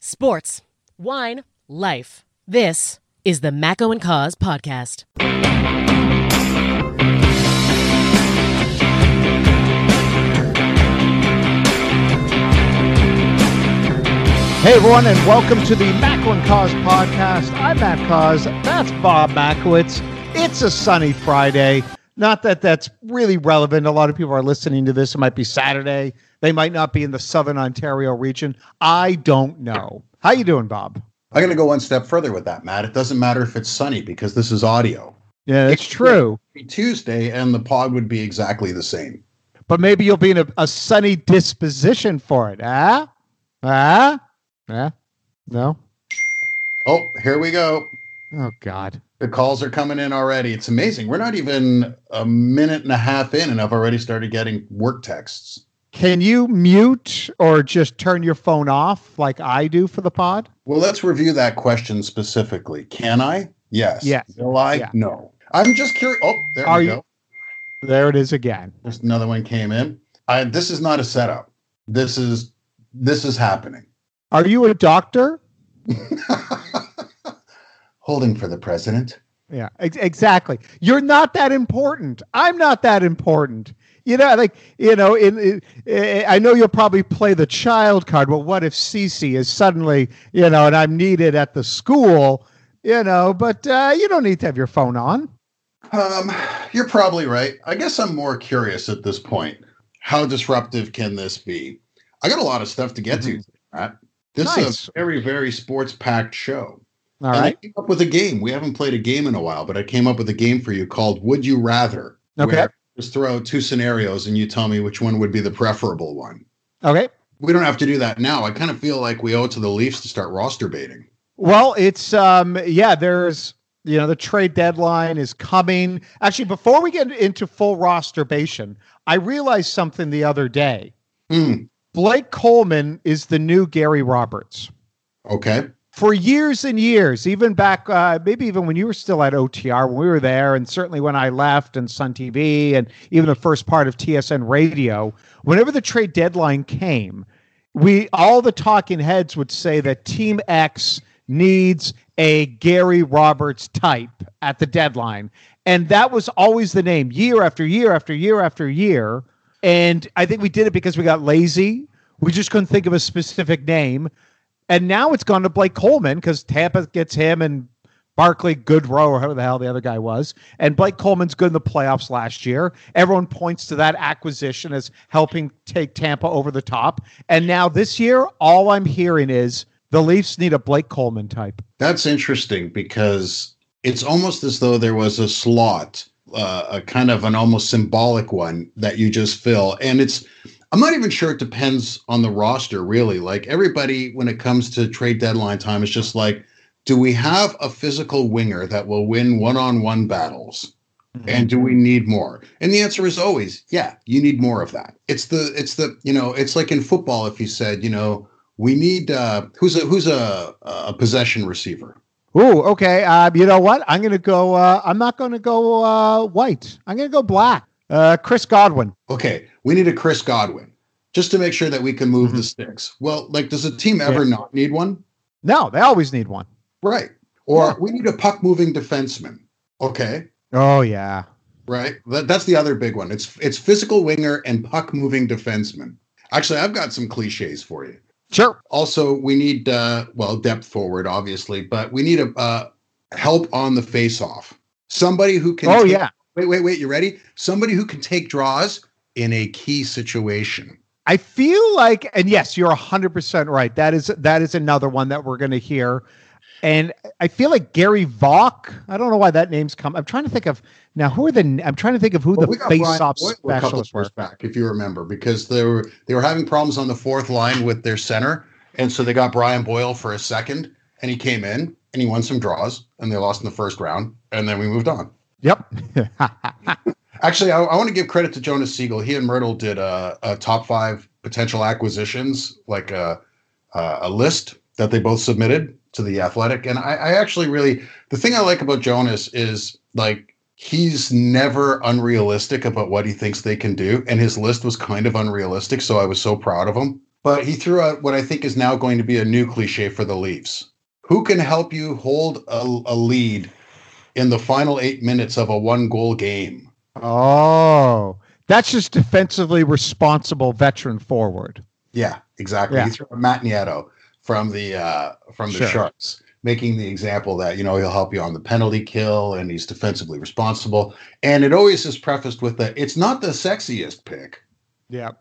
Sports, wine, life. This is the Macco and Cause podcast. Hey everyone, and welcome to the Macco and Cause podcast. I'm Matt Cause. That's Bob Makowitz. It's a sunny Friday. Not that that's really relevant. A lot of people are listening to this. It might be Saturday. They might not be in the Southern Ontario region. I don't know. How you doing, Bob? I'm going to go one step further with that, Matt. It doesn't matter if it's sunny because this is audio. Yeah, that's true. It would be Tuesday, and the pod would be exactly the same. But maybe you'll be in a sunny disposition for it. No? Oh, here we go. Oh, God. The calls are coming in already. It's amazing. We're not even a minute and a half in, and I've already started getting work texts. Can you mute or just turn your phone off like I do for the pod? Well, let's review that question specifically. Can I? Yes. Yes. Will I? Yeah. No. I'm just curious. Oh, there we go. There it is again. There's another one came in. This is not a setup. This is happening. Are you a doctor? Holding for the president. Yeah, exactly. You're not that important. I'm not that important. I know you'll probably play the child card. Well, what if Cece is suddenly, and I'm needed at the school, but you don't need to have your phone on. You're probably right. I guess I'm more curious at this point. How disruptive can this be? I got a lot of stuff to get to, Matt. This is a very, very sports-packed show. All right. I came up with a game. We haven't played a game in a while, but I came up with a game for you called Would You Rather? Okay. Where I just throw out two scenarios and you tell me which one would be the preferable one. Okay. We don't have to do that now. I kind of feel like we owe it to the Leafs to start roster baiting. Well, it's, there's, the trade deadline is coming. Actually, before we get into full roster baiting, I realized something the other day. Blake Coleman is the new Gary Roberts. Okay. For years and years, even back, maybe even when you were still at OTR, when we were there, and certainly when I left and Sun TV, and even the first part of TSN Radio, whenever the trade deadline came, all the talking heads would say that Team X needs a Gary Roberts type at the deadline. And that was always the name, year after year after year after year. And I think we did it because we got lazy. We just couldn't think of a specific name. And now it's gone to Blake Coleman because Tampa gets him and Barclay Goodrow, or whoever the hell the other guy was. And Blake Coleman's good in the playoffs last year. Everyone points to that acquisition as helping take Tampa over the top. And now this year, all I'm hearing is the Leafs need a Blake Coleman type. That's interesting because it's almost as though there was a slot, a kind of an almost symbolic one that you just fill. And I'm not even sure it depends on the roster, really. Like everybody, when it comes to trade deadline time, is just like, do we have a physical winger that will win one-on-one battles? Mm-hmm. And do we need more? And the answer is always, yeah, you need more of that. It's like in football, if you said, we need, who's a possession receiver? Ooh, okay. You know what? I'm going to go, I'm not going to go white. I'm going to go black. Chris Godwin. Okay, we need a Chris Godwin just to make sure that we can move the sticks. Well, does a team ever not need one? No, they always need one. Right. Or we need a puck-moving defenseman. Okay. Oh, yeah. Right. That's the other big one. It's physical winger and puck-moving defenseman. Actually, I've got some cliches for you. Sure. Also, we need, depth forward, obviously, but we need a help on the face-off. Somebody who can... Oh, yeah. Wait, you ready? Somebody who can take draws in a key situation. I feel like, and yes, you're 100% right. That is another one that we're going to hear. And I feel like Gary Vaughn, I don't know why that name's come. I'm trying to think of now who the face-off specialists were. Back, if you remember, because they were having problems on the fourth line with their center. And so they got Brian Boyle for a second, and he came in and he won some draws, and they lost in the first round, and then we moved on. Yep. Actually, I want to give credit to Jonas Siegel. He and Myrtle did a top 5 potential acquisitions, like a list that they both submitted to The Athletic. And I actually really, the thing I like about Jonas is like he's never unrealistic about what he thinks they can do. And his list was kind of unrealistic. So I was so proud of him. But he threw out what I think is now going to be a new cliche for the Leafs. Who can help you hold a lead in the final 8 minutes of a 1-goal game? Oh, that's just defensively responsible veteran forward. Yeah, exactly. Yeah. He threw a Matt Nieto from the Sure. Sharks, making the example that, you know, he'll help you on the penalty kill and he's defensively responsible. And it always is prefaced with it's not the sexiest pick. Yeah.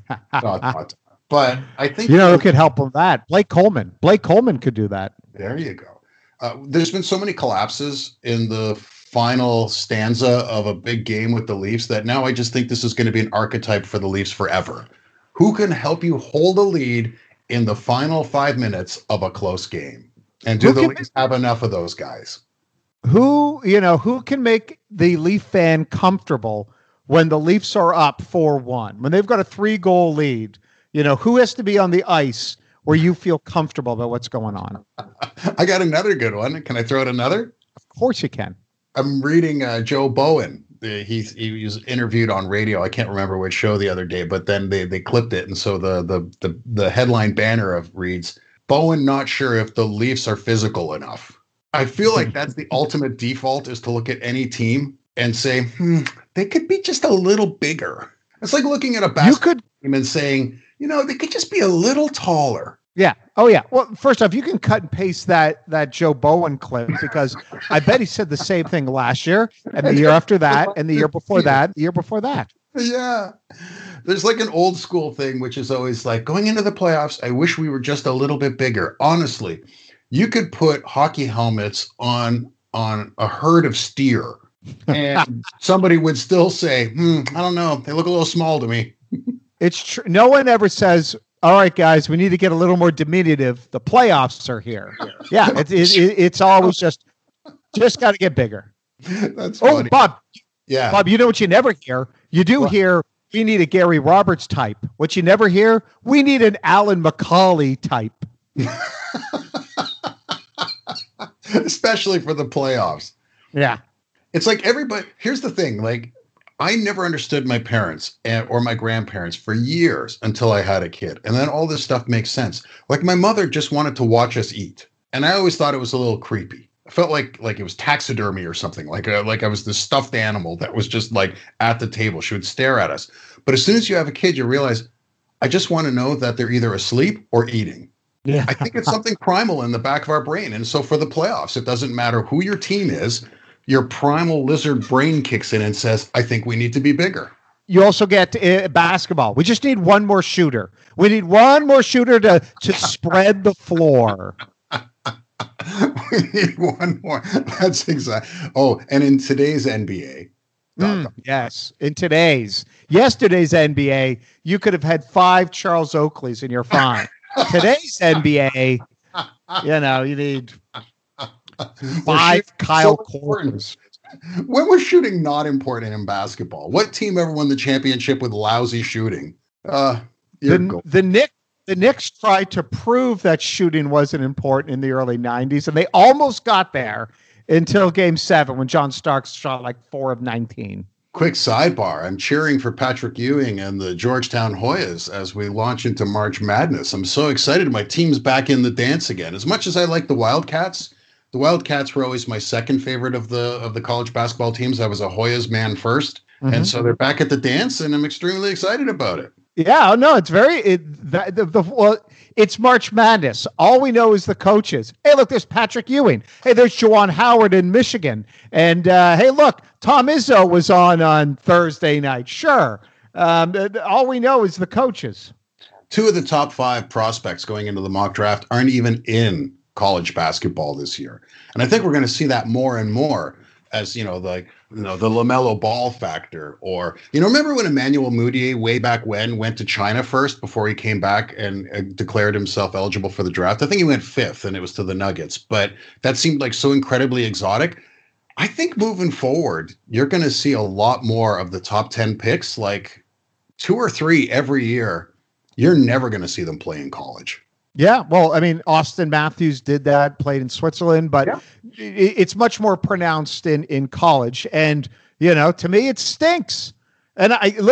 But I think, you know, who could help with that? Blake Coleman. Blake Coleman could do that. There you go. There's been so many collapses in the final stanza of a big game with the Leafs that now I just think this is going to be an archetype for the Leafs forever. Who can help you hold a lead in the final 5 minutes of a close game? And do the Leafs have enough of those guys? Who can make the Leaf fan comfortable when the Leafs are up 4-1, when they've got a 3-goal lead? You know, who has to be on the ice where you feel comfortable about what's going on? I got another good one. Can I throw out another? Of course you can. I'm reading Joe Bowen. He was interviewed on radio. I can't remember which show the other day, but then they clipped it. And so the headline banner reads, Bowen not sure if the Leafs are physical enough. I feel like that's the ultimate default, is to look at any team and say, they could be just a little bigger. It's like looking at a basketball team and saying, you know, they could just be a little taller. Yeah. Oh, yeah. Well, first off, you can cut and paste that Joe Bowen clip, because I bet he said the same thing last year and the year after that and the year before that, the year before that. Yeah. There's like an old school thing, which is always like, going into the playoffs, I wish we were just a little bit bigger. Honestly, you could put hockey helmets on a herd of steer and somebody would still say, I don't know, they look a little small to me. It's true. No one ever says, all right, guys, we need to get a little more diminutive. The playoffs are here. Yeah, it's always just got to get bigger. That's funny. Bob. Yeah. Bob, you know what you never hear? You do hear, we need a Gary Roberts type. What you never hear, we need an Alan McCauley type. Especially for the playoffs. Yeah. It's like everybody, here's the thing, like, I never understood my parents or my grandparents for years until I had a kid. And then all this stuff makes sense. Like, my mother just wanted to watch us eat. And I always thought it was a little creepy. I felt like it was taxidermy or something, like I was this stuffed animal that was just like at the table. She would stare at us. But as soon as you have a kid, you realize, I just want to know that they're either asleep or eating. Yeah. I think it's something primal in the back of our brain. And so for the playoffs, it doesn't matter who your team is. Your primal lizard brain kicks in and says, I think we need to be bigger. You also get basketball. We just need one more shooter. We need one more shooter to spread the floor. We need one more. That's exactly. Oh, and in today's NBA. Yes. In yesterday's NBA, you could have had 5 Charles Oakleys and you're fine. Today's NBA, you know, you need 5 Kyle Korvers. When was shooting not important in basketball? What team ever won the championship with lousy shooting? The Knicks tried to prove that shooting wasn't important in the early 90s, and they almost got there until Game 7 when John Starks shot like 4 of 19. Quick sidebar. I'm cheering for Patrick Ewing and the Georgetown Hoyas as we launch into March Madness. I'm so excited. My team's back in the dance again. As much as I like the Wildcats were always my second favorite of the college basketball teams. I was a Hoyas man first. Mm-hmm. And so they're back at the dance, and I'm extremely excited about it. Yeah, no, it's it's March Madness. All we know is the coaches. Hey, look, there's Patrick Ewing. Hey, there's Juwan Howard in Michigan. And hey, look, Tom Izzo was on Thursday night. Sure. All we know is the coaches. 2 of the top 5 prospects going into the mock draft aren't even in college basketball this year. And I think we're going to see that more and more as, the LaMelo Ball factor, or, remember when Emmanuel Mudiay way back when went to China first before he came back and declared himself eligible for the draft? I think he went 5th and it was to the Nuggets, but that seemed like so incredibly exotic. I think moving forward, you're going to see a lot more of the top 10 picks, like 2 or 3 every year. You're never going to see them play in college. Yeah, well, I mean, Austin Matthews did that, played in Switzerland, but it's much more pronounced in college. And, to me, it stinks. And listen,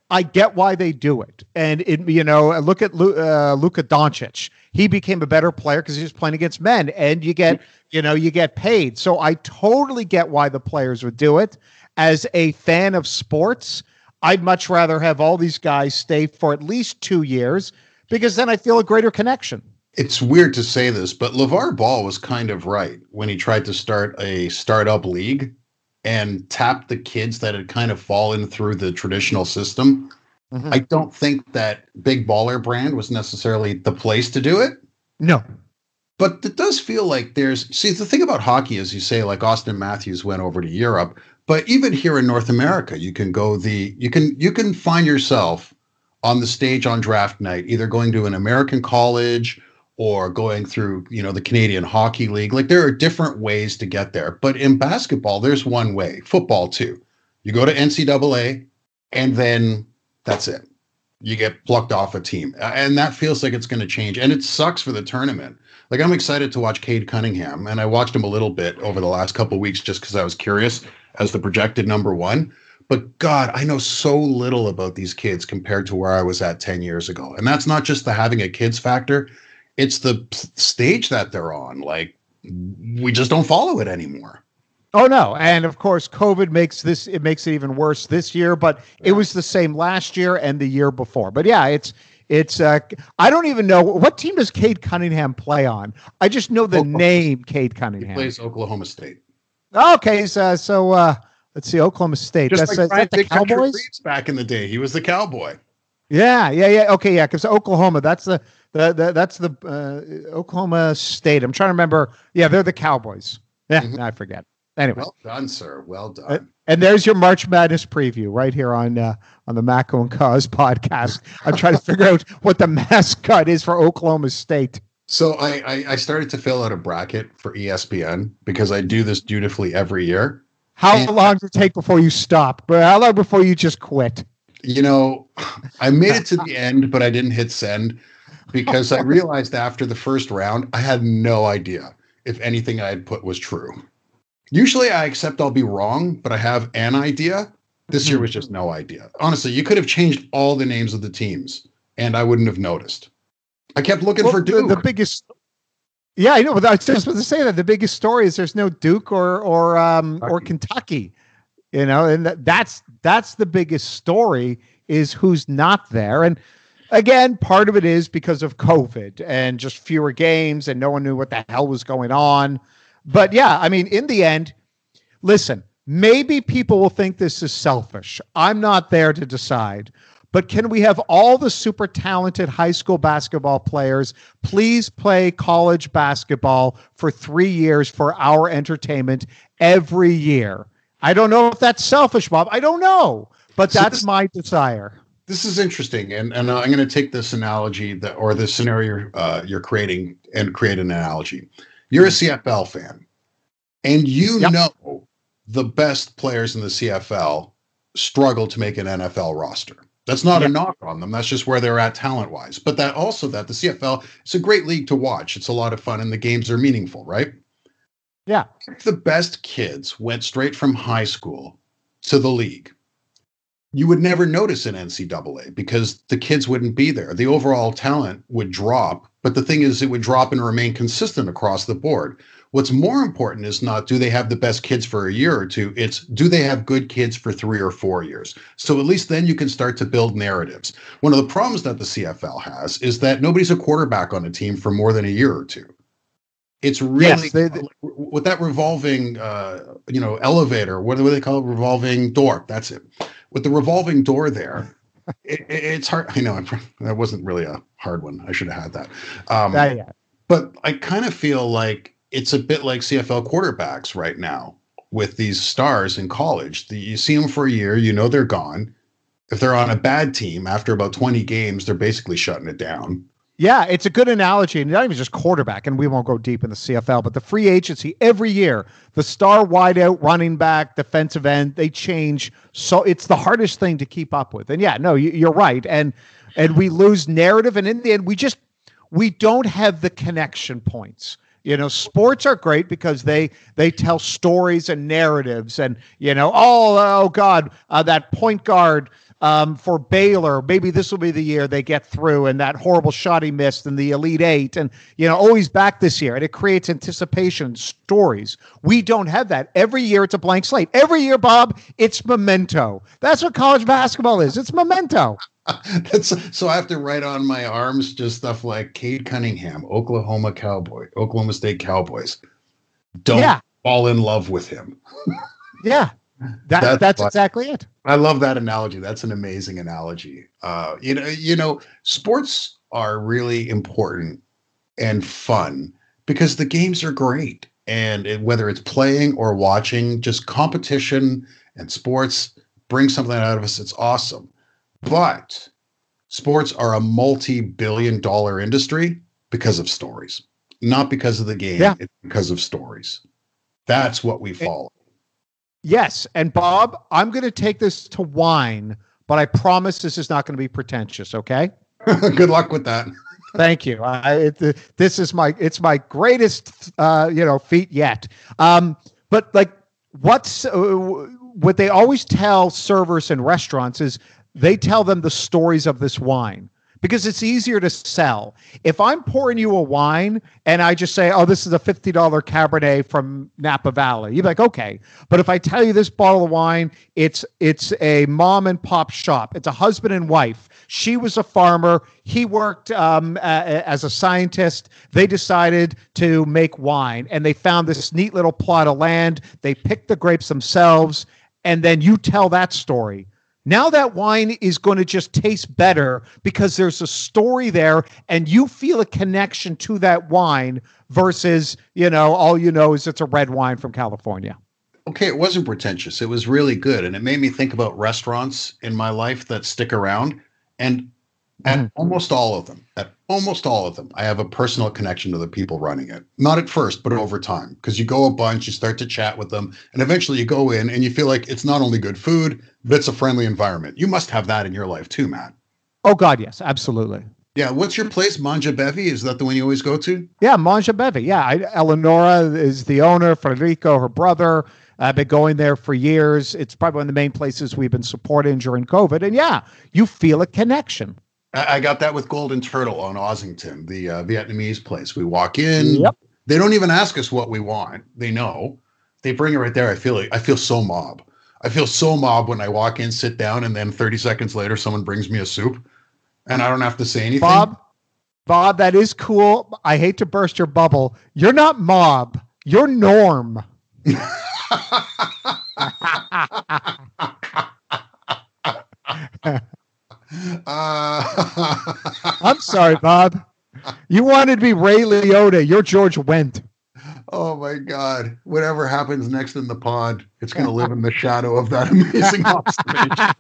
I get why they do it. And look at Luka Doncic. He became a better player because he was playing against men, and you get paid. So I totally get why the players would do it. As a fan of sports, I'd much rather have all these guys stay for at least 2 years, because then I feel a greater connection. It's weird to say this, but LeVar Ball was kind of right when he tried to start a startup league and tap the kids that had kind of fallen through the traditional system. Mm-hmm. I don't think that Big Baller Brand was necessarily the place to do it. No. But it does feel like the thing about hockey is, you say, like, Austin Matthews went over to Europe, but even here in North America, you can find yourself on the stage on draft night, either going to an American college or going through, the Canadian Hockey League. Like, there are different ways to get there. But in basketball, there's one way. Football, too. You go to NCAA, and then that's it. You get plucked off a team. And that feels like it's going to change. And it sucks for the tournament. Like, I'm excited to watch Cade Cunningham, and I watched him a little bit over the last couple of weeks just because I was curious as the projected number one. But God, I know so little about these kids compared to where I was at 10 years ago. And that's not just the having a kids factor. It's the stage that they're on. Like, we just don't follow it anymore. Oh, no. And of course, COVID makes it even worse this year, but it was the same last year and the year before. But yeah, it's I don't even know what team does Cade Cunningham play on. I just know the name Cade Cunningham. He plays Oklahoma State. Okay. So let's see, Oklahoma State. Just that's like the Cowboys back in the day. He was the Cowboy. Yeah. Okay. Yeah. Cause Oklahoma, that's the Oklahoma State. I'm trying to remember. Yeah. They're the Cowboys. Yeah. Mm-hmm. I forget. Anyway. Well done, sir. Well done. And there's your March Madness preview right here on the Macco and Cause podcast. I'm trying to figure out what the mascot is for Oklahoma State. So I started to fill out a bracket for ESPN because I do this dutifully every year. How long does it take before you stop? But how long before you just quit? I made it to the end, but I didn't hit send because I realized after the first round, I had no idea if anything I had put was true. Usually I accept I'll be wrong, but I have an idea. This year was just no idea. Honestly, you could have changed all the names of the teams and I wouldn't have noticed. I kept looking for Duke. The biggest, yeah, I know. But I was just supposed to say that the biggest story is there's no Duke or Kentucky, and that's the biggest story is who's not there. And again, part of it is because of COVID and just fewer games and no one knew what the hell was going on. But yeah, I mean, in the end, listen, maybe people will think this is selfish. I'm not there to decide. But can we have all the super talented high school basketball players please play college basketball for 3 years for our entertainment every year? I don't know if that's selfish, Bob. I don't know. But that's my desire. This is interesting. And I'm going to take this analogy or the scenario you're creating and create an analogy. You're a CFL fan, and know the best players in the CFL struggle to make an NFL roster. That's not a knock on them. That's just where they're at talent-wise. But that the CFL is a great league to watch. It's a lot of fun, and the games are meaningful, right? Yeah. If the best kids went straight from high school to the league, you would never notice an NCAA because the kids wouldn't be there. The overall talent would drop, but the thing is it would drop and remain consistent across the board. What's more important is not do they have the best kids for a year or two, it's do they have good kids for 3 or 4 years? So at least then you can start to build narratives. One of the problems that the CFL has is that nobody's a quarterback on a team for more than a year or two. It's really with that revolving, elevator. What do they call it? Revolving door. That's it. With the revolving door there, it's hard. I know that wasn't really a hard one. I should have had that. But I kind of feel like it's a bit like CFL quarterbacks right now with these stars in college. You see them for a year, they're gone. If they're on a bad team after about 20 games, they're basically shutting it down. Yeah, it's a good analogy, and not even just quarterback, and we won't go deep in the CFL, but the free agency every year, the star wideout, running back, defensive end, they change. So it's the hardest thing to keep up with. And yeah, no, you're right. And we lose narrative, and in the end, we don't have the connection points. Sports are great because they tell stories and narratives, and oh God, that point guard for Baylor. Maybe this will be the year they get through, and that horrible shot he missed in the Elite Eight, and he's back this year, and it creates anticipation, stories. We don't have that. Every year it's a blank slate. Every year, Bob, it's memento. That's what college basketball is. It's memento. So I have to write on my arms just stuff like Cade Cunningham, Oklahoma State Cowboys. Don't fall in love with him. Yeah. That's exactly it. I love that analogy. That's an amazing analogy. Sports are really important and fun because the games are great. And whether it's playing or watching, just competition and sports bring something out of us. It's awesome. But sports are a multi-billion-dollar industry because of stories, not because of the game. Yeah. It's because of stories. That's what we follow. Yes. And Bob, I'm going to take this to wine, but I promise this is not going to be pretentious. Okay. Good luck with that. Thank you. This is my greatest, feat yet. But like what they always tell servers in restaurants is they tell them the stories of this wine because it's easier to sell. If I'm pouring you a wine and I just say, oh, this is a $50 Cabernet from Napa Valley, you're like, okay. But if I tell you this bottle of wine, it's a mom and pop shop. It's a husband and wife. She was a farmer. He worked as a scientist. They decided to make wine, and they found this neat little plot of land. They picked the grapes themselves, and then you tell that story. Now that wine is going to just taste better because there's a story there and you feel a connection to that wine versus, all is it's a red wine from California. Okay, it wasn't pretentious. It was really good. And it made me think about restaurants in my life that stick around. And at almost all of them, I have a personal connection to the people running it. Not at first, but over time. Because you go a bunch, you start to chat with them, and eventually you go in and you feel like it's not only good food, but it's a friendly environment. You must have that in your life too, Matt. Oh, God, yes, absolutely. Yeah, what's your place? Mangia Bevi? Is that the one you always go to? Yeah, Mangia Bevi. Yeah, Eleonora is the owner, Federico, her brother. I've been going there for years. It's probably one of the main places we've been supporting during COVID. And yeah, you feel a connection. I got that with Golden Turtle on Ossington, the Vietnamese place. We walk in. Yep. They don't even ask us what we want. They know. They bring it right there. I feel so mob. I feel so mob when I walk in, sit down, and then 30 seconds later, someone brings me a soup, and I don't have to say anything. Bob, that is cool. I hate to burst your bubble. You're not mob. You're norm. I'm sorry, Bob. You wanted to be Ray Liotta. You're George Wendt. Oh my God. Whatever happens next in the pod, it's going to live in the shadow of that amazing observation.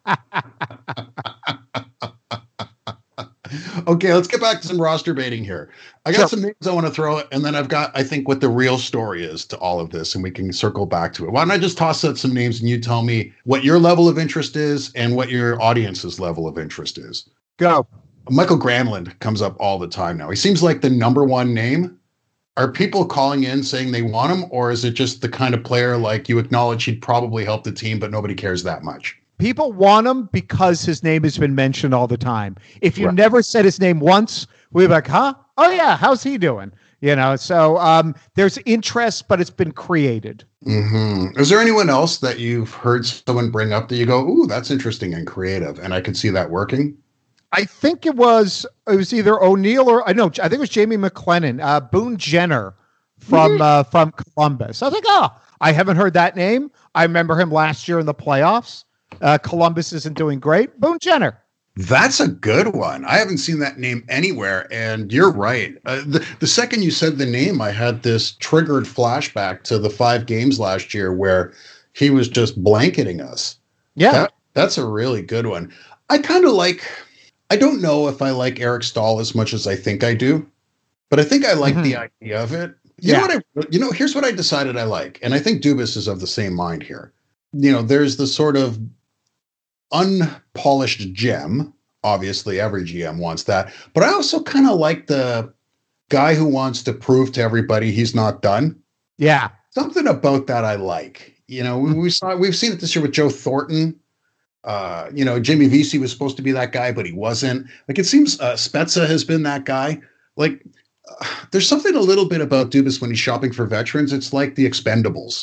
Okay, let's get back to some roster baiting here. I got some names I want to throw, and then I've got, I think, what the real story is to all of this, and we can circle back to it. Why don't I just toss out some names and you tell me what your level of interest is and what your audience's level of interest is? Go. Michael Granlund comes up all the time now. He seems like the number one name. Are people calling in saying they want him, or is it just the kind of player like you acknowledge he'd probably help the team, but nobody cares that much? People want him because his name has been mentioned all the time. If you never said his name once, we're like, huh? Oh, yeah. How's he doing? So there's interest, but it's been created. Mm-hmm. Is there anyone else that you've heard someone bring up that you go, ooh, that's interesting and creative, and I could see that working? I think it was either O'Neill or I think it was Jamie McLennan, Boone Jenner from Columbus. I was like, oh, I haven't heard that name. I remember him last year in the playoffs. Columbus isn't doing great. Boone Jenner. That's a good one. I haven't seen that name anywhere, and you're right. The second you said the name, I had this triggered flashback to the 5 games last year where he was just blanketing us. Yeah. That's a really good one. I don't know if I like Eric Stahl as much as I think I do, but I think I like the idea of it. Here's what I decided I like, and I think Dubas is of the same mind here. There's the sort of unpolished gem. Obviously, every GM wants that. But I also kind of like the guy who wants to prove to everybody he's not done. Yeah. Something about that I like. We've seen it this year with Joe Thornton. Jimmy Vesey was supposed to be that guy, but he wasn't. Like, it seems Spezza has been that guy. Like, there's something a little bit about Dubas when he's shopping for veterans. It's like the Expendables.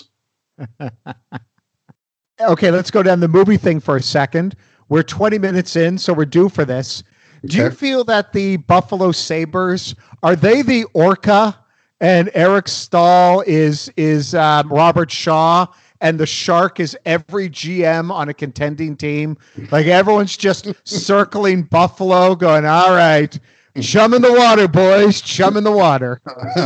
Okay, let's go down the movie thing for a second. We're 20 minutes in, so we're due for this. Do you feel that the Buffalo Sabres, are they the Orca and Eric Stahl is Robert Shaw, and the Shark is every GM on a contending team? Like, everyone's just circling Buffalo going, all right, chum in the water, boys, chum in the water.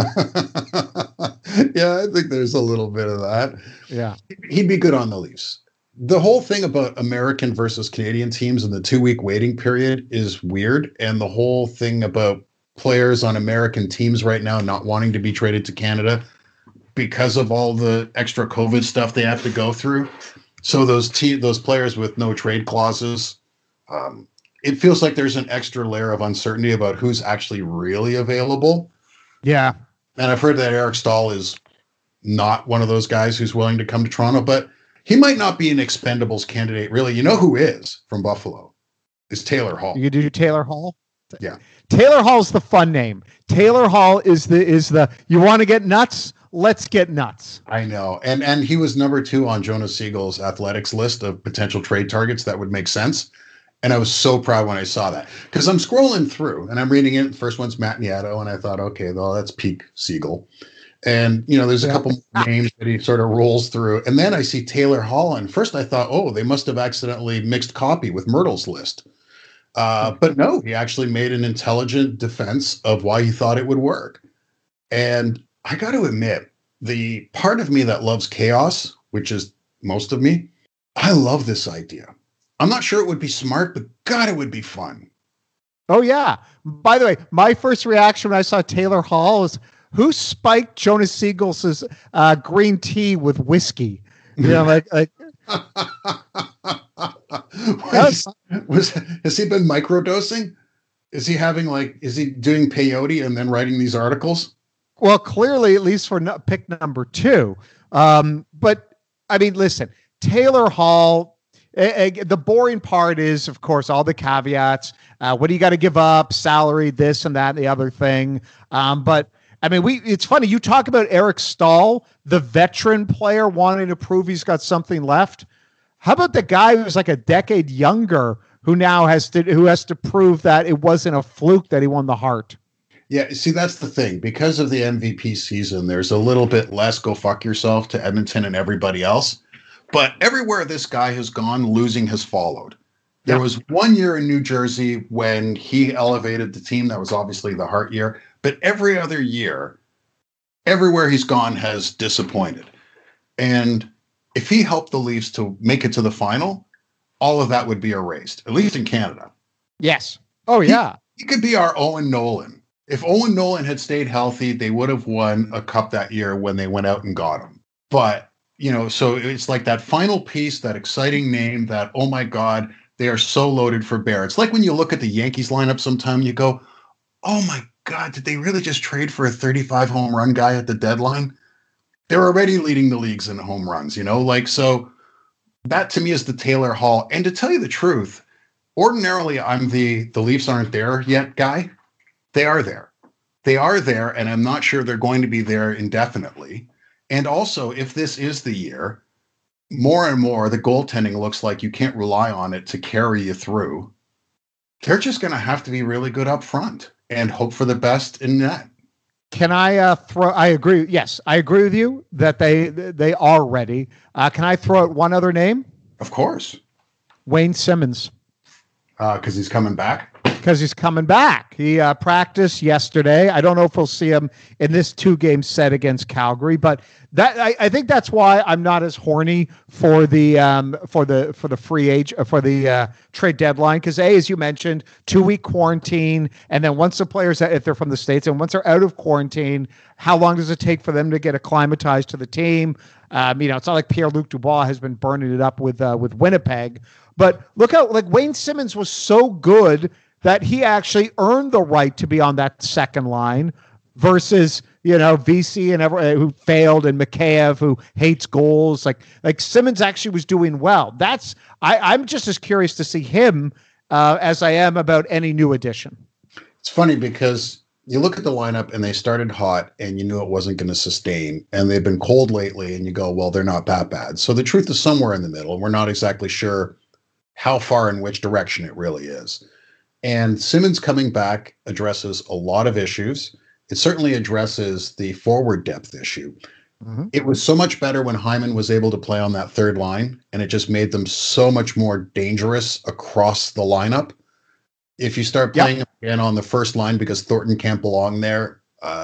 Yeah, I think there's a little bit of that. Yeah. He'd be good on the Leafs. The whole thing about American versus Canadian teams and the 2-week waiting period is weird. And the whole thing about players on American teams right now not wanting to be traded to Canada because of all the extra COVID stuff they have to go through. So those players with no trade clauses, it feels like there's an extra layer of uncertainty about who's actually really available. Yeah. And I've heard that Eric Stahl is not one of those guys who's willing to come to Toronto, but he might not be an Expendables candidate, really. You know who is from Buffalo? Is Taylor Hall. You do Taylor Hall? Yeah. Taylor Hall's the fun name. Taylor Hall is the you want to get nuts? Let's get nuts. I know. And he was number 2 on Jonas Siegel's athletics list of potential trade targets that would make sense. And I was so proud when I saw that, because I'm scrolling through and I'm reading it. The first one's Matt Nieto, and I thought, okay, well, that's peak Siegel. And, there's a couple names that he sort of rolls through. And then I see Taylor Hall. And first I thought, oh, they must have accidentally mixed copy with Myrtle's list. But no, he actually made an intelligent defense of why he thought it would work. And I got to admit, the part of me that loves chaos, which is most of me, I love this idea. I'm not sure it would be smart, but God, it would be fun. Oh, yeah. By the way, my first reaction when I saw Taylor Hall is, who spiked Jonas Siegel's green tea with whiskey? Has he been microdosing? Is he doing peyote and then writing these articles? Well, clearly, at least for pick number 2. But I mean, listen, Taylor Hall, the boring part is, of course, all the caveats. What do you got to give up? Salary, this and that, and the other thing. But I mean, it's funny. You talk about Eric Stahl, the veteran player wanting to prove he's got something left. How about the guy who's like a decade younger who now has to prove that it wasn't a fluke that he won the Hart? Yeah, see, that's the thing. Because of the MVP season, there's a little bit less go fuck yourself to Edmonton and everybody else. But everywhere this guy has gone, losing has followed. There was one year in New Jersey when he elevated the team. That was obviously the Hart year. But every other year, everywhere he's gone has disappointed. And if he helped the Leafs to make it to the final, all of that would be erased, at least in Canada. Yes. Oh, yeah. He could be our Owen Nolan. If Owen Nolan had stayed healthy, they would have won a cup that year when they went out and got him. But, so it's like that final piece, that exciting name that, oh my God, they are so loaded for bear. It's like when you look at the Yankees lineup sometime, you go, oh my God, did they really just trade for a 35 home run guy at the deadline? They're already leading the leagues in home runs, so that to me is the Taylor Hall. And to tell you the truth, ordinarily I'm the Leafs aren't there yet guy. They are there. They are there, and I'm not sure they're going to be there indefinitely. And also, if this is the year, more and more the goaltending looks like you can't rely on it to carry you through. They're just going to have to be really good up front and hope for the best in net. Can I I agree. Yes, I agree with you that they are ready. Can I throw out one other name? Of course. Wayne Simmons. Because he's coming back? Because he's coming back. He practiced yesterday. I don't know if we'll see him in this 2-game set against Calgary, but I think that's why I'm not as horny for the trade deadline. Because as you mentioned, 2-week quarantine, and then once the players, if they're from the States, and once they're out of quarantine, how long does it take for them to get acclimatized to the team? It's not like Pierre-Luc Dubois has been burning it up with Winnipeg. But look how Wayne Simmons was so good that he actually earned the right to be on that second line. versus, VC and who failed, and Mikheyev, who hates goals. Like Simmons actually was doing well. I'm just as curious to see him as I am about any new addition. It's funny because you look at the lineup and they started hot and you knew it wasn't going to sustain, and they've been cold lately and you go, well, they're not that bad. So the truth is somewhere in the middle, and we're not exactly sure how far in which direction it really is. And Simmons coming back addresses a lot of issues. It certainly addresses the forward depth issue. Mm-hmm. It was so much better when Hyman was able to play on that third line, and it just made them so much more dangerous across the lineup. If you start playing him again on the first line because Thornton can't belong there,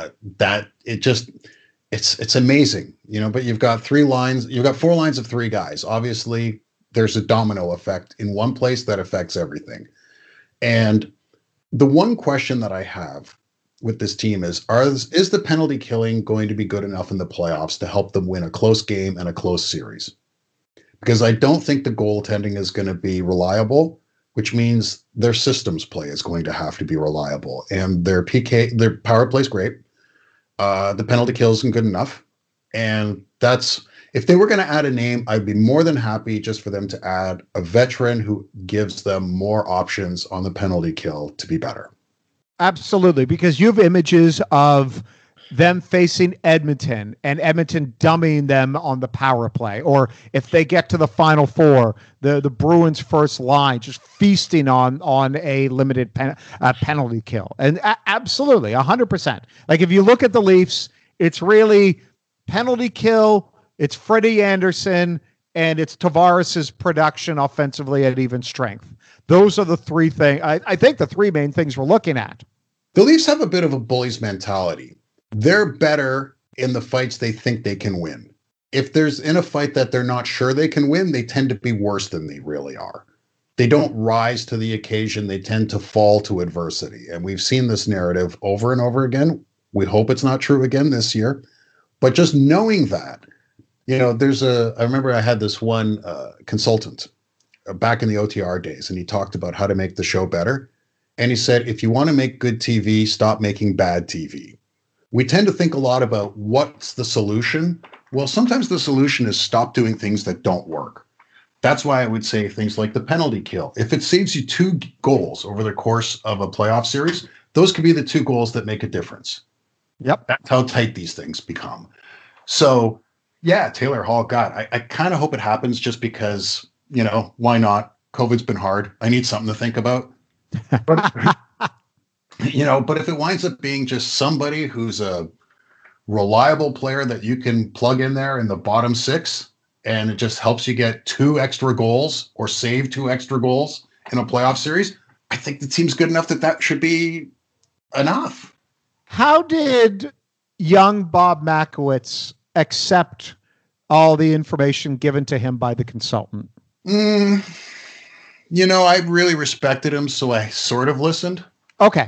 it's amazing, but you've got 4 lines of 3 guys. Obviously, there's a domino effect in one place that affects everything. And the one question that I have with this team is the penalty killing going to be good enough in the playoffs to help them win a close game and a close series? Because I don't think the goaltending is going to be reliable, which means their systems play is going to have to be reliable. And their power play is great. The penalty kill isn't good enough. And if they were going to add a name, I'd be more than happy just for them to add a veteran who gives them more options on the penalty kill to be better. Absolutely, because you have images of them facing Edmonton and Edmonton dummying them on the power play, or if they get to the Final Four, the Bruins' first line just feasting on a limited penalty kill. And absolutely, 100%. Like if you look at the Leafs, it's really penalty kill, it's Freddie Anderson, and it's Tavares's production offensively at even strength. Those are the 3 things. I think the 3 main things we're looking at. The Leafs have a bit of a bully's mentality. They're better in the fights they think they can win. If there's in a fight that they're not sure they can win, they tend to be worse than they really are. They don't rise to the occasion. They tend to fall to adversity. And we've seen this narrative over and over again. We hope it's not true again this year. But just knowing that, I remember I had this one consultant back in the OTR days, and he talked about how to make the show better. And he said, if you want to make good TV, stop making bad TV. We tend to think a lot about what's the solution. Well, sometimes the solution is stop doing things that don't work. That's why I would say things like the penalty kill. If it saves you 2 goals over the course of a playoff series, those could be the 2 goals that make a difference. Yep. That's how tight these things become. So, yeah, Taylor Hall, God, I kind of hope it happens just because, why not? COVID's been hard. I need something to think about. But, but if it winds up being just somebody who's a reliable player that you can plug in there in the bottom 6, and it just helps you get 2 extra goals or save 2 extra goals in a playoff series, I think the team's good enough that should be enough. How did young Bob Makowitz accept all the information given to him by the consultant? I really respected him, so I sort of listened. Okay.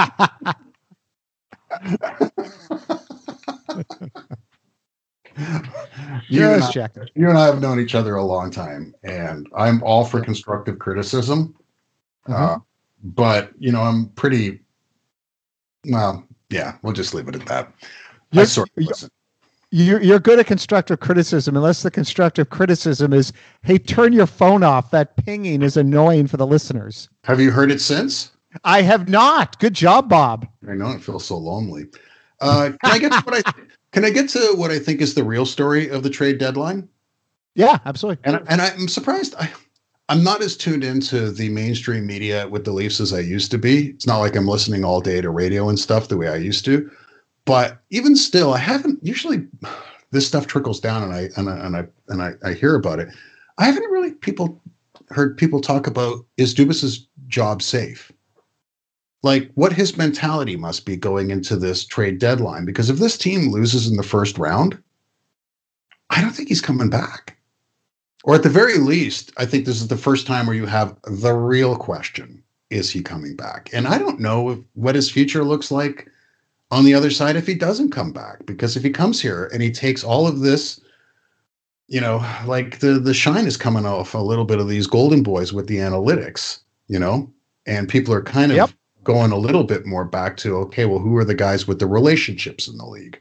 You and I have known each other a long time, and I'm all for constructive criticism. Mm-hmm. But, I'm pretty, we'll just leave it at that. I sort of listen. You're good at constructive criticism, unless the constructive criticism is, hey, turn your phone off. That pinging is annoying for the listeners. Have you heard it since? I have not. Good job, Bob. I know, it feels so lonely. Can I get to what I think is the real story of the trade deadline? Yeah, absolutely. And I'm surprised. I'm not as tuned into the mainstream media with the Leafs as I used to be. It's not like I'm listening all day to radio and stuff the way I used to. But even still, I haven't. Usually, this stuff trickles down, and I hear about it. I haven't really heard people talk about, is Dubas's job safe? Like, what his mentality must be going into this trade deadline. Because if this team loses in the first round, I don't think he's coming back. Or at the very least, I think this is the first time where you have the real question: is he coming back? And I don't know what his future looks like on the other side if he doesn't come back. Because if he comes here and he takes all of this, like the shine is coming off a little bit of these golden boys with the analytics, and people are kind of going a little bit more back to, okay, well, who are the guys with the relationships in the league?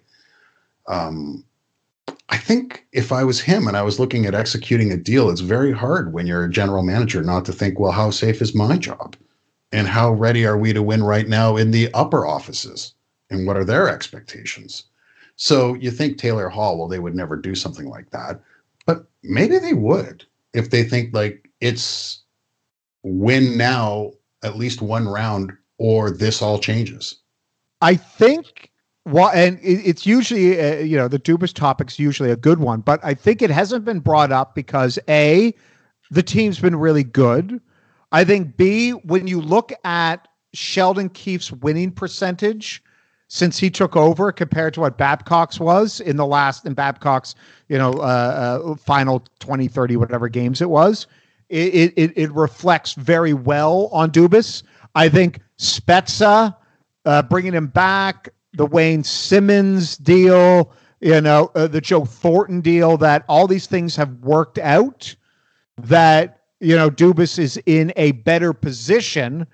I think if I was him and I was looking at executing a deal, it's very hard when you're a general manager not to think, well, how safe is my job? And how ready are we to win right now in the upper offices? And what are their expectations? So you think Taylor Hall, well, they would never do something like that. But maybe they would if they think like it's win now, at least one round, or this all changes. I think, well, and it's usually, the Dubas topic's usually a good one, but I think it hasn't been brought up because A, the team's been really good. I think B, when you look at Sheldon Keefe's winning percentage since he took over compared to what Babcock's was in Babcock's, final 20, 30, whatever games it was, it reflects very well on Dubas. I think Spezza, bringing him back, the Wayne Simmons deal, the Joe Thornton deal, that all these things have worked out, that, Dubas is in a better position.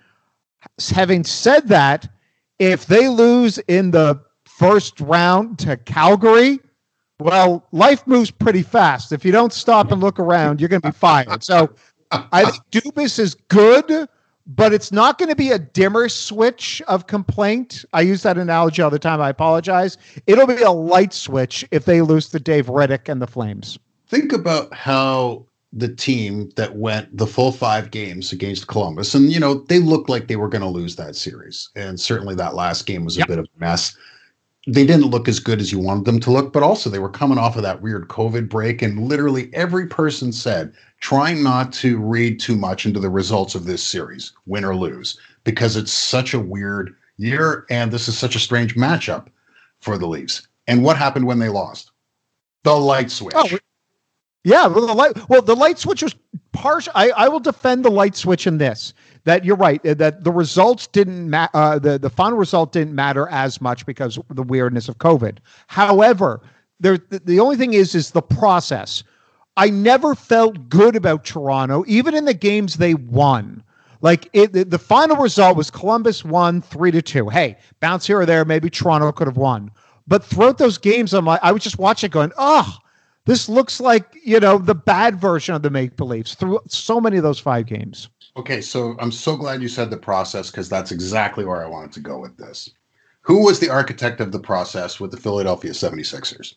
Having said that, if they lose in the first round to Calgary, well, life moves pretty fast. If you don't stop and look around, you're going to be fired. So I think Dubas is good, but it's not going to be a dimmer switch of complaint. I use that analogy all the time. I apologize. It'll be a light switch if they lose to Dave Riddick and the Flames. Think about how the team that went the full 5 games against Columbus, and, they looked like they were going to lose that series. And certainly that last game was a bit of a mess. They didn't look as good as you wanted them to look, but also they were coming off of that weird COVID break. And literally every person said, trying not to read too much into the results of this series, win or lose, because it's such a weird year. And this is such a strange matchup for the Leafs. And what happened when they lost? The light switch. Oh, yeah. Well, the light switch was partial. I will defend the light switch in this, that you're right, that the results didn't matter. The final result didn't matter as much because of the weirdness of COVID. However, the only thing is the process. I never felt good about Toronto, even in the games they won. Like the final result was Columbus won 3-2. Hey, bounce here or there, maybe Toronto could have won. But throughout those games, I would just watch it going, this looks like, the bad version of the Maple Leafs through so many of those 5 games. Okay, so I'm so glad you said the process, because that's exactly where I wanted to go with this. Who was the architect of the process with the Philadelphia 76ers?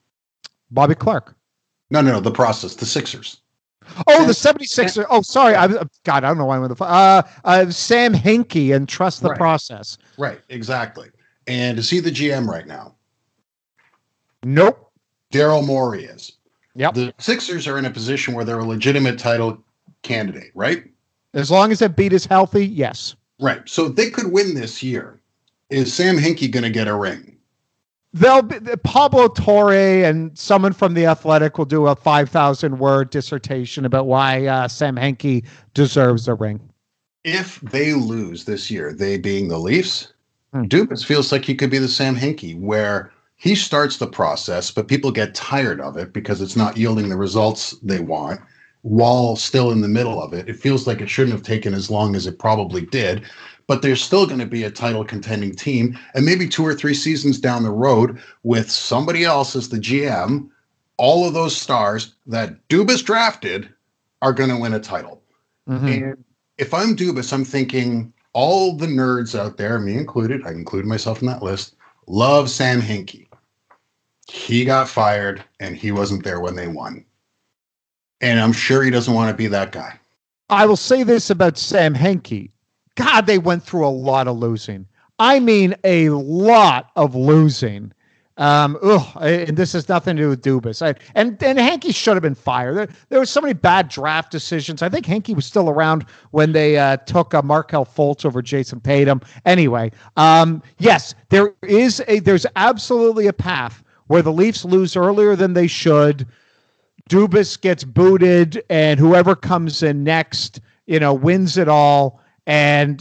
Bobby Clark. No, the process, the Sixers. Oh, the 76ers. Oh, sorry. God, I don't know why I'm with the Sam Hinkie and trust the process. Right, exactly. And is he the GM right now? Nope. Daryl Morey is. Yep. The Sixers are in a position where they're a legitimate title candidate, right? As long as Embiid is healthy, yes. Right. So they could win this year. Is Sam Hinkie going to get a ring? They'll be, Pablo Torre and someone from The Athletic will do a 5,000-word dissertation about why Sam Hinkie deserves a ring. If they lose this year, they being the Leafs, Dubas feels like he could be the Sam Hinkie, where he starts the process, but people get tired of it because it's not yielding the results they want while still in the middle of it. It feels like it shouldn't have taken as long as it probably did, but there's still going to be a title contending team. And maybe 2 or 3 seasons down the road with somebody else as the GM, all of those stars that Dubas drafted are going to win a title. Mm-hmm. And if I'm Dubas, I'm thinking all the nerds out there, me included, I include myself in that list, love Sam Hinkie. He got fired and he wasn't there when they won. And I'm sure he doesn't want to be that guy. I will say this about Sam Hinkie. God, they went through a lot of losing. I mean, a lot of losing. And this has nothing to do with Dubas. And Hinkie should have been fired. There were so many bad draft decisions. I think Hinkie was still around when they took Markelle Fultz over Jason Tatum. Anyway, yes, there's absolutely a path where the Leafs lose earlier than they should. Dubas gets booted, and whoever comes in next, wins it all, and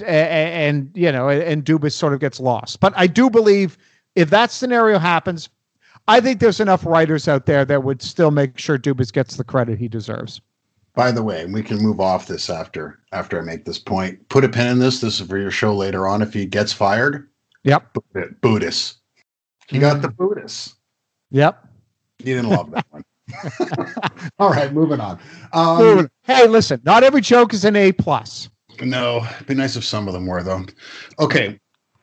Dubas sort of gets lost. But I do believe if that scenario happens, I think there's enough writers out there that would still make sure Dubas gets the credit he deserves. By the way, we can move off this after I make this point. Put a pin in this. This is for your show later on. If he gets fired, Yep. Buddhist. He got the Buddhist. Yep. You didn't love that one. All right, moving on. Hey, listen, not every joke is an A+. No, it'd be nice if some of them were, though. Okay.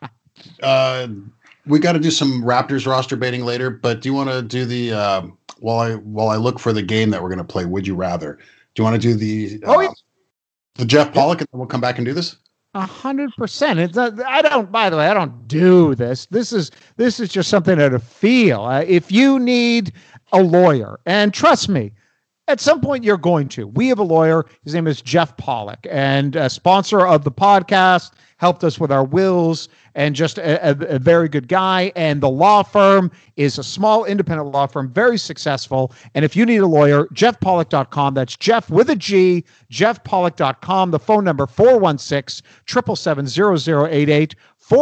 We got to do some Raptors roster baiting later, but do you want to do the while I look for the game that we're going to play, Would You Rather? Do you want to do the Jeff Pollock, and then we'll come back and do this? 100%. It's not, I don't. By the way, I don't do this. This is just something out of feel. If you need a lawyer, and trust me, at some point you're going to. We have a lawyer. His name is Jeff Pollock, and a sponsor of the podcast, helped us with our wills, and just a very good guy. And the law firm is a small independent law firm, very successful. And if you need a lawyer, jeffpollock.com. That's Jeff with a G, jeffpollock.com. The phone number, 416-777-0088,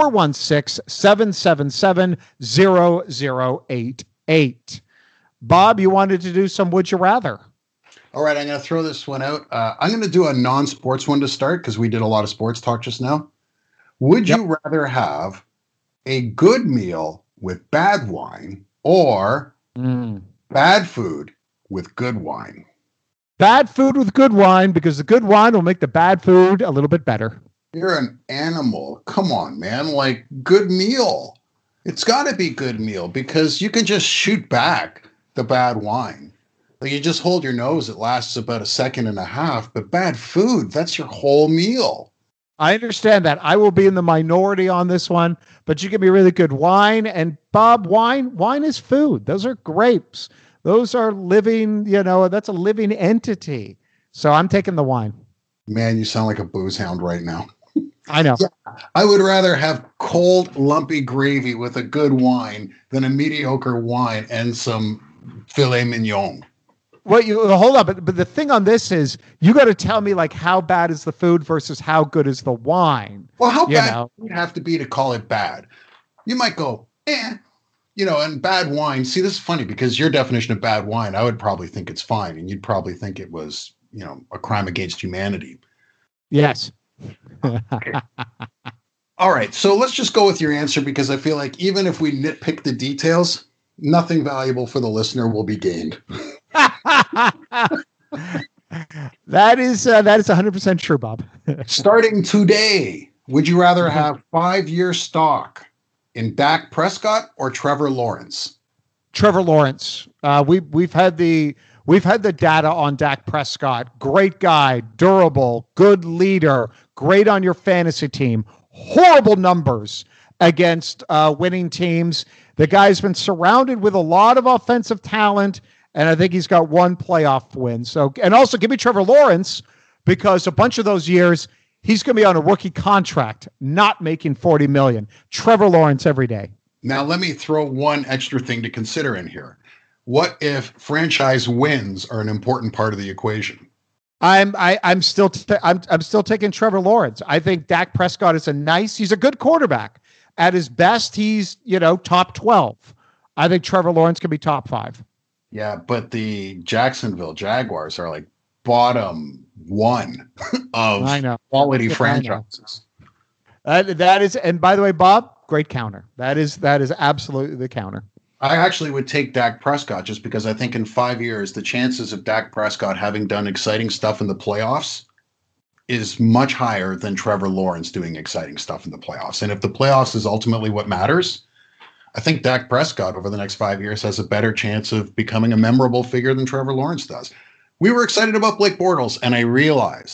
416-777-0088. Bob, you wanted to do some Would You Rather? All right, I'm going to throw this one out. I'm going to do a non-sports one to start because we did a lot of sports talk just now. Would you rather have a good meal with bad wine or bad food with good wine? Bad food with good wine, because the good wine will make the bad food a little bit better. You're an animal. Come on, man. Like, good meal. It's got to be good meal because you can just shoot back the bad wine. Like, you just hold your nose. It lasts about a second and a half. But bad food, that's your whole meal. I understand that. I will be in the minority on this one, but you give me really good wine. And Bob, wine is food. Those are grapes. Those are living, that's a living entity. So I'm taking the wine. Man, you sound like a booze hound right now. I know. Yeah, I would rather have cold, lumpy gravy with a good wine than a mediocre wine and some filet mignon. Well, hold on, but the thing on this is you got to tell me, like, how bad is the food versus how good is the wine? Well, how bad would it have to be to call it bad? You might go, and bad wine. See, this is funny because your definition of bad wine, I would probably think it's fine, and you'd probably think it was, a crime against humanity. Yes. Okay. All right, so let's just go with your answer because I feel like even if we nitpick the details, nothing valuable for the listener will be gained. That is 100% true, Bob. Starting today, would you rather have 5-year stock in Dak Prescott or Trevor Lawrence? Trevor Lawrence. We've had the data on Dak Prescott. Great guy, durable, good leader, great on your fantasy team. Horrible numbers against winning teams. The guy's been surrounded with a lot of offensive talent, and I think he's got one playoff win. So, and also give me Trevor Lawrence, because a bunch of those years he's going to be on a rookie contract, not making $40 million. Trevor Lawrence every day. Now, let me throw one extra thing to consider in here. What if franchise wins are an important part of the equation? I'm still taking Trevor Lawrence. I think Dak Prescott is he's a good quarterback. At his best, he's, top 12. I think Trevor Lawrence can be top 5. Yeah, but the Jacksonville Jaguars are like bottom 1 of quality franchises. That is, and by the way, Bob, great counter. That is absolutely the counter. I actually would take Dak Prescott just because I think in 5 years, the chances of Dak Prescott having done exciting stuff in the playoffs is much higher than Trevor Lawrence doing exciting stuff in the playoffs. And if the playoffs is ultimately what matters, I think Dak Prescott over the next 5 years has a better chance of becoming a memorable figure than Trevor Lawrence does. We were excited about Blake Bortles, and I realize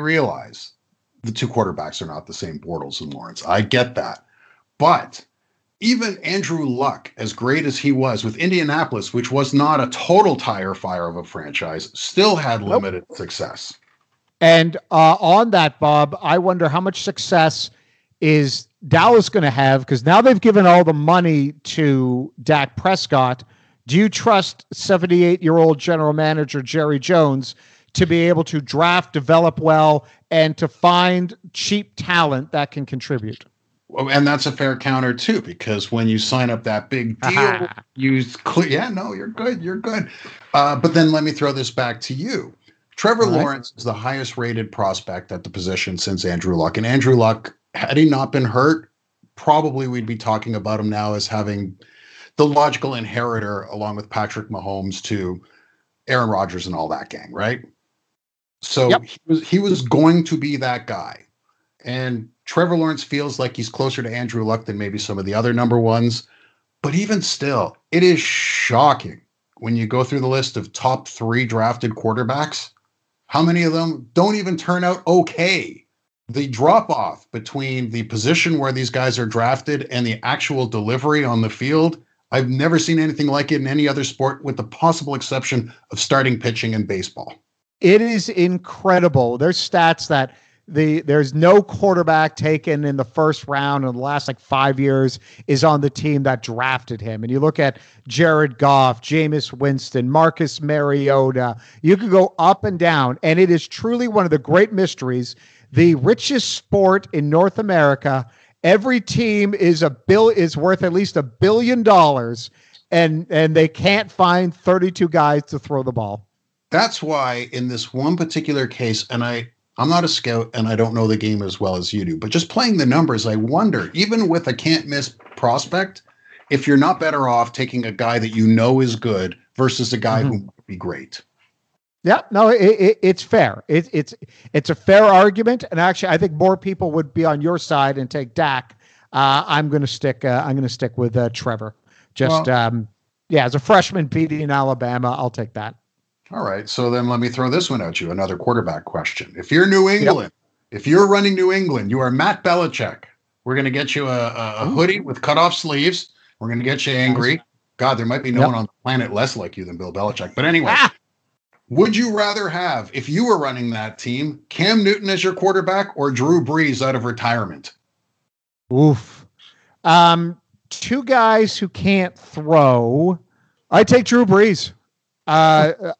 the two quarterbacks are not the same, Bortles and Lawrence. I get that. But even Andrew Luck, as great as he was with Indianapolis, which was not a total tire fire of a franchise, still had limited success. And on that, Bob, I wonder how much success is Dallas going to have, because now they've given all the money to Dak Prescott. Do you trust 78-year-old general manager Jerry Jones to be able to draft, develop well, and to find cheap talent that can contribute? Well, and that's a fair counter too, because when you sign up that big deal, you're good. But then let me throw this back to you. Trevor All right. Lawrence is the highest rated prospect at the position since Andrew Luck. And Andrew Luck, had he not been hurt, probably we'd be talking about him now as having the logical inheritor along with Patrick Mahomes to Aaron Rodgers and all that gang, right? So Yep. he was going to be that guy. And Trevor Lawrence feels like he's closer to Andrew Luck than maybe some of the other number ones. But even still, it is shocking when you go through the list of top 3 drafted quarterbacks, how many of them don't even turn out okay. The drop off between the position where these guys are drafted and the actual delivery on the field, I've never seen anything like it in any other sport, with the possible exception of starting pitching in baseball. It is incredible. There's stats that there's no quarterback taken in the first round in the last like 5 years is on the team that drafted him. And you look at Jared Goff, Jameis Winston, Marcus Mariota, you could go up and down. And it is truly one of the great mysteries. The richest sport in North America, every team is worth at least $1 billion, and they can't find 32 guys to throw the ball. That's why in this one particular case, and I'm not a scout and I don't know the game as well as you do, but just playing the numbers, I wonder, even with a can't miss prospect, if you're not better off taking a guy that you know is good versus a guy who might be great. Yeah, no, it's fair. It's a fair argument, and actually, I think more people would be on your side and take Dak. I'm going to stick with Trevor. As a freshman beating Alabama, I'll take that. All right, so then let me throw this one at you, another quarterback question. If you're New England, if you're running New England, you are Matt Belichick. We're going to get you a hoodie with cut-off sleeves. We're going to get you angry. God, there might be no one on the planet less like you than Bill Belichick. But anyway, would you rather have, if you were running that team, Cam Newton as your quarterback or Drew Brees out of retirement? Oof. 2 guys who can't throw. I take Drew Brees. God,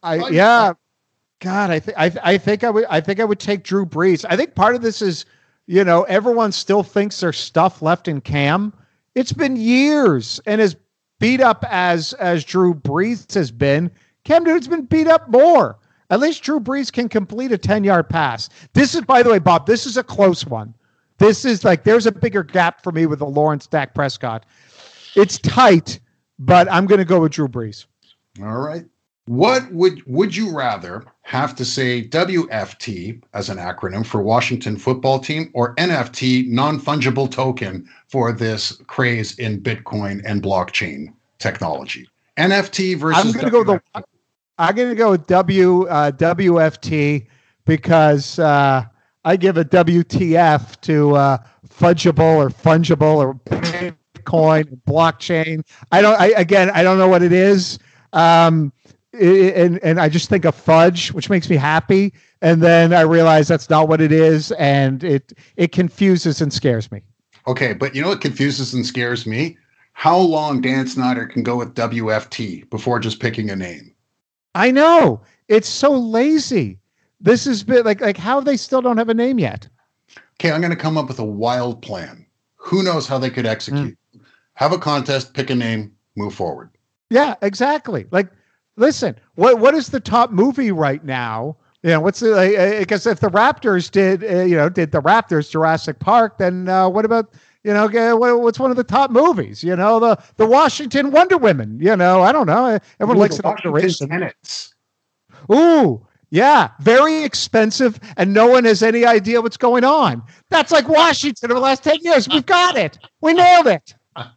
I think I would take Drew Brees. I think part of this is, everyone still thinks there's stuff left in Cam. It's been years, and as beat up as Drew Brees has been, Cam Newton's been beat up more. At least Drew Brees can complete a 10-yard pass. This is, by the way, Bob, this is a close one. This is there's a bigger gap for me with the Lawrence Dak Prescott. It's tight, but I'm going to go with Drew Brees. All right. What would you rather have to say WFT as an acronym for Washington Football Team, or NFT, non-fungible token, for this craze in Bitcoin and blockchain technology? NFT versus I'm going to go with WFT because I give a WTF to fungible or Bitcoin, blockchain. I don't know what it is. And I just think of fudge, which makes me happy. And then I realize that's not what it is. And it confuses and scares me. Okay. But you know what confuses and scares me? How long Dan Snyder can go with WFT before just picking a name. I know. It's so lazy. This has been like how they still don't have a name yet. Okay. I'm going to come up with a wild plan. Who knows how they could execute? Have a contest, pick a name, move forward. Yeah, exactly. Listen, what is the top movie right now? What's because if the Raptors did the Raptors Jurassic Park, then what about what's one of the top movies? The Washington Wonder Women. I don't know. Everyone likes an alteration. Tenants. Ooh, yeah, very expensive, and no one has any idea what's going on. That's like Washington over the last 10 years. We've got it. We nailed it.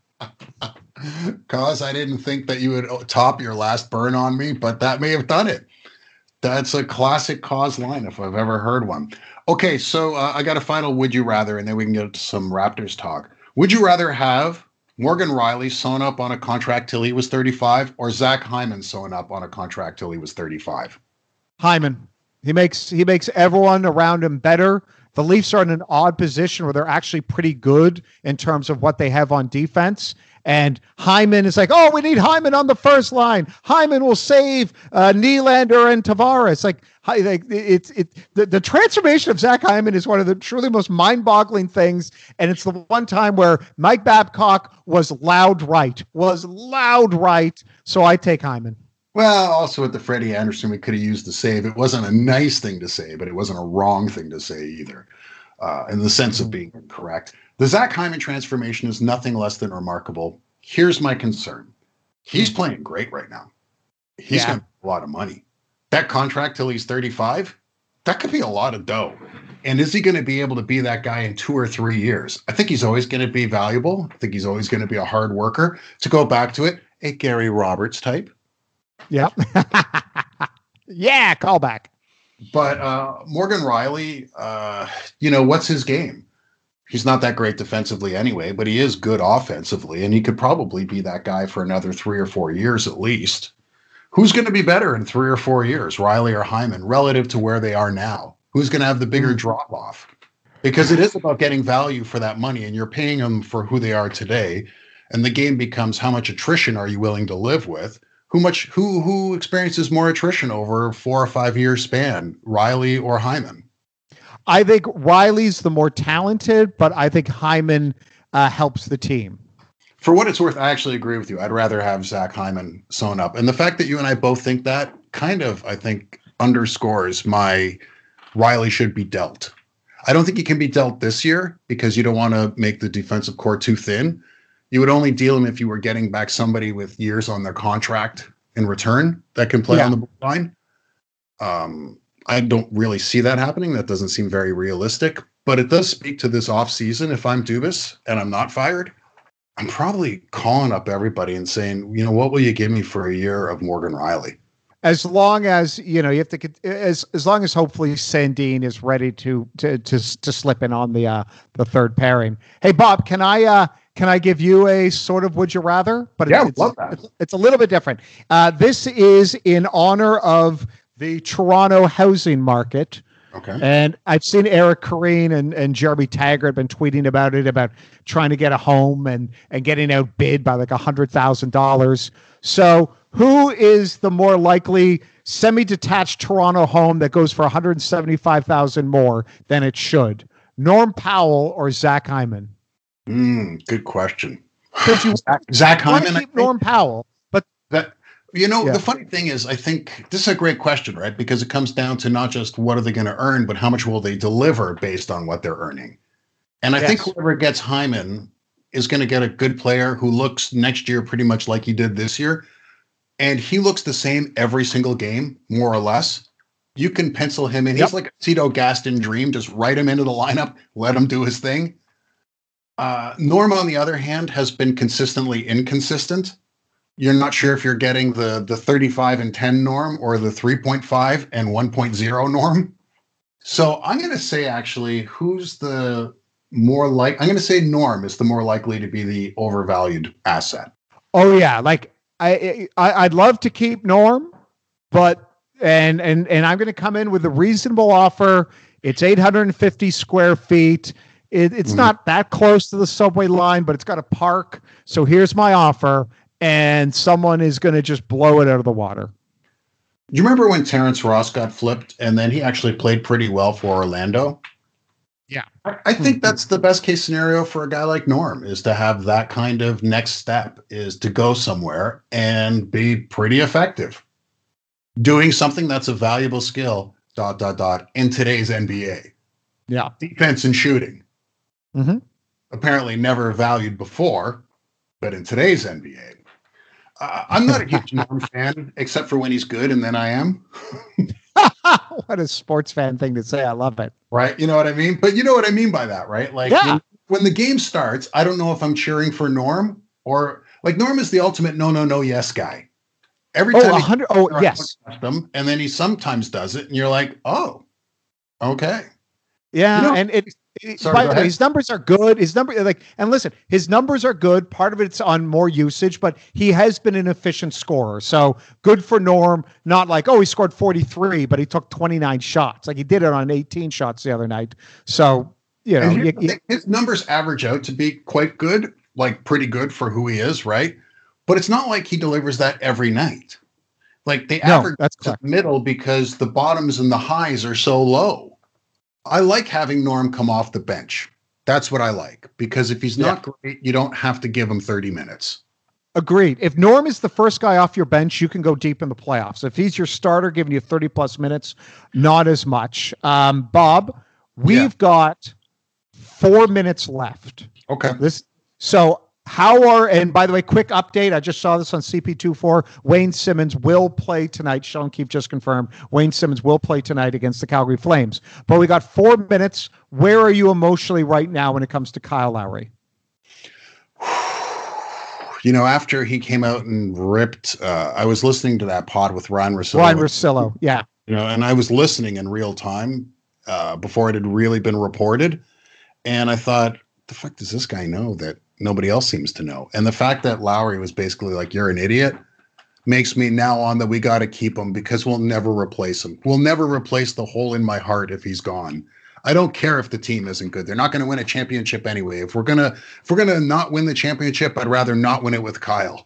Cause I didn't think that you would top your last burn on me, but that may have done it. That's a classic Cause line if I've ever heard one. Okay, so I got a final would you rather, and then we can get to some Raptors talk. Would you rather have Morgan Riley sewn up on a contract till he was 35, or Zach Hyman sewn up on a contract till he was 35? Hyman. He makes everyone around him better. The Leafs are in an odd position where they're actually pretty good in terms of what they have on defense. And Hyman is like, oh, we need Hyman on the first line. Hyman will save Nylander and Tavares. The transformation of Zach Hyman is one of the truly most mind-boggling things. And it's the one time where Mike Babcock was loud right. So I take Hyman. Well, also with the Freddie Anderson, we could have used the save. It wasn't a nice thing to say, but it wasn't a wrong thing to say either, in the sense of being correct. The Zach Hyman transformation is nothing less than remarkable. Here's my concern. He's playing great right now. He's going to make a lot of money. That contract till he's 35, that could be a lot of dough. And is he going to be able to be that guy in 2 or 3 years? I think he's always going to be valuable. I think he's always going to be a hard worker. To go back to it, a Gary Roberts type. Yep. Yeah, callback. But Morgan Rielly, what's his game? He's not that great defensively anyway, but he is good offensively, and he could probably be that guy for another 3 or 4 years at least. Who's going to be better in 3 or 4 years, Rielly or Hyman, relative to where they are now? Who's going to have the bigger drop off? Because it is about getting value for that money, and you're paying them for who they are today. And the game becomes, how much attrition are you willing to live with? Who experiences more attrition over a 4 or 5 year span, Rielly or Hyman? I think Rielly's the more talented, but I think Hyman helps the team. For what it's worth, I actually agree with you. I'd rather have Zach Hyman sewn up. And the fact that you and I both think that kind of, I think, underscores my Rielly should be dealt. I don't think he can be dealt this year because you don't want to make the defensive core too thin. You would only deal him if you were getting back somebody with years on their contract in return that can play on the line. I don't really see that happening. That doesn't seem very realistic, but it does speak to this offseason. If I'm Dubas and I'm not fired, I'm probably calling up everybody and saying, what will you give me for a year of Morgan Rielly? As long as, you have to get, as long as hopefully Sandin is ready to slip in on the third pairing. Hey, Bob, can I give you a sort of would you rather? But love that. It's a little bit different. This is in honor of the Toronto housing market. Okay. And I've seen Eric Corrine and Jeremy Taggart been tweeting about it, about trying to get a home and getting outbid by like $100,000. So who is the more likely semi-detached Toronto home that goes for $175,000 more than it should? Norm Powell or Zach Hyman? Good question. Zach Hyman. Keep Norm Powell, but that the funny thing is, I think this is a great question, right? Because it comes down to not just what are they going to earn, but how much will they deliver based on what they're earning. And I think whoever gets Hyman is going to get a good player who looks next year pretty much like he did this year, and he looks the same every single game, more or less. You can pencil him in. He's like a Tito Gaston dream. Just write him into the lineup, let him do his thing. Norm, on the other hand, has been consistently inconsistent. You're not sure if you're getting the 35 and 10 Norm or the 3.5 and 1.0 Norm. So I'm going to say, actually, who's the more like? I'm going to say Norm is the more likely to be the overvalued asset. Oh yeah, like I'd love to keep Norm, but and I'm going to come in with a reasonable offer. It's 850 square feet. It's not that close to the subway line, but it's got a park. So here's my offer, and someone is going to just blow it out of the water. Do you remember when Terrence Ross got flipped, and then he actually played pretty well for Orlando? Yeah. I think that's the best case scenario for a guy like Norm, is to have that kind of next step, is to go somewhere and be pretty effective. Doing something that's a valuable skill, ... in today's NBA. Yeah. Defense and shooting. Mm-hmm. Apparently never valued before, but in today's NBA. I'm not a huge Norm fan, except for when he's good, and then I am. What a sports fan thing to say. I love it. Right? You know what I mean? But you know what I mean by that, right? Like when the game starts, I don't know if I'm cheering for Norm or like Norm is the ultimate no, yes guy. Every time yes. Him, and then he sometimes does it, and you're like, oh, okay. Yeah, and by the way, his numbers are good. And listen, his numbers are good. Part of it's on more usage, but he has been an efficient scorer. So good for Norm. Not like, he scored 43, but he took 29 shots. Like he did it on 18 shots the other night. So, his numbers average out to be quite good, like pretty good for who he is, right? But it's not like he delivers that every night. Like they average to the middle because the bottoms and the highs are so low. I like having Norm come off the bench. That's what I like, because if he's not great, you don't have to give him 30 minutes. Agreed. If Norm is the first guy off your bench, you can go deep in the playoffs. If he's your starter, giving you 30 plus minutes, not as much. Bob, we've got 4 minutes left. Okay. And by the way, quick update. I just saw this on CP24. Wayne Simmons will play tonight. Sean Keefe just confirmed Wayne Simmons will play tonight against the Calgary Flames. But we got 4 minutes. Where are you emotionally right now when it comes to Kyle Lowry? You know, after he came out and ripped, I was listening to that pod with Ryan Russillo. Yeah. You know, and I was listening in real time before it had really been reported. And I thought, the fuck does this guy know that nobody else seems to know? And the fact that Lowry was basically like, you're an idiot, makes me now on that we got to keep him because we'll never replace him. We'll never replace the hole in my heart if he's gone. I don't care if the team isn't good. They're not going to win a championship anyway. If we're gonna not win the championship, I'd rather not win it with Kyle.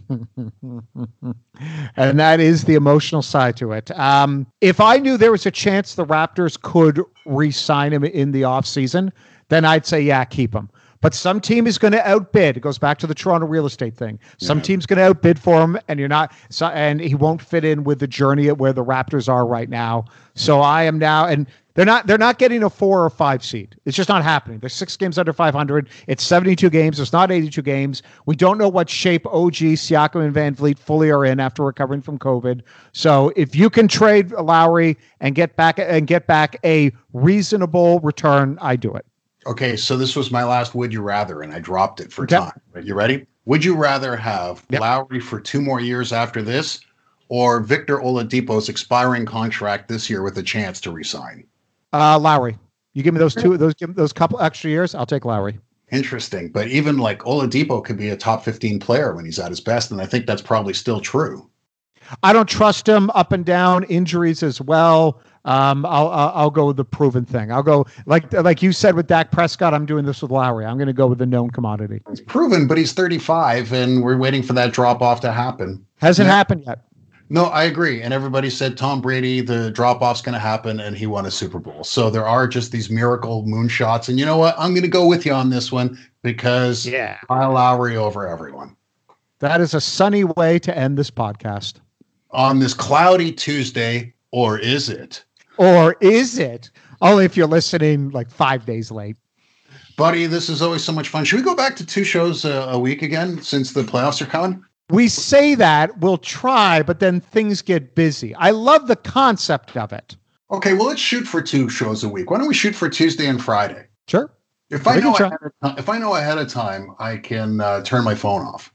And that is the emotional side to it. If I knew there was a chance the Raptors could re-sign him in the offseason, then I'd say, yeah, keep him. But some team is going to outbid. It goes back to the Toronto real estate thing. Some team's going to outbid for him, and and he won't fit in with the journey at where the Raptors are right now. So I am now, and they're not getting a 4 or 5 seed. It's just not happening. There's 6 games under 500. It's 72 games. It's not 82 games. We don't know what shape OG, Siakam, and Van Vliet fully are in after recovering from COVID. So if you can trade Lowry and get back a reasonable return, I do it. Okay, so this was my last would you rather, and I dropped it for time. You ready? Would you rather have Lowry for 2 more years after this, or Victor Oladipo's expiring contract this year with a chance to resign? Lowry. You give me those couple extra years, I'll take Lowry. Interesting, but even like Oladipo could be a top 15 player when he's at his best, and I think that's probably still true. I don't trust him up and down, injuries as well. I'll go with the proven thing. I'll go like you said with Dak Prescott. I'm doing this with Lowry. I'm going to go with the known commodity. It's proven, but he's 35, and we're waiting for that drop off to happen. Hasn't happened yet. No, I agree. And everybody said Tom Brady, the drop off's going to happen, and he won a Super Bowl. So there are just these miracle moonshots. And you know what? I'm going to go with you on this one because Kyle Lowry over everyone. That is a sunny way to end this podcast. On this cloudy Tuesday, or is it? Or is it? Only if you're listening like 5 days late. Buddy, this is always so much fun. Should we go back to 2 shows a week again since the playoffs are coming? We say that, we'll try, but then things get busy. I love the concept of it. Okay, well, let's shoot for 2 shows a week. Why don't we shoot for Tuesday and Friday? Sure. If I know ahead of time, I can turn my phone off.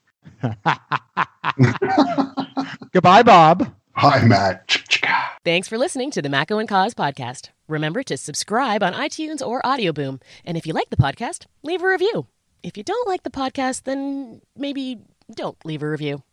Goodbye, Bob. Hi, Matt. Thanks for listening to the Macco and Cause podcast. Remember to subscribe on iTunes or Audioboom. And if you like the podcast, leave a review. If you don't like the podcast, then maybe don't leave a review.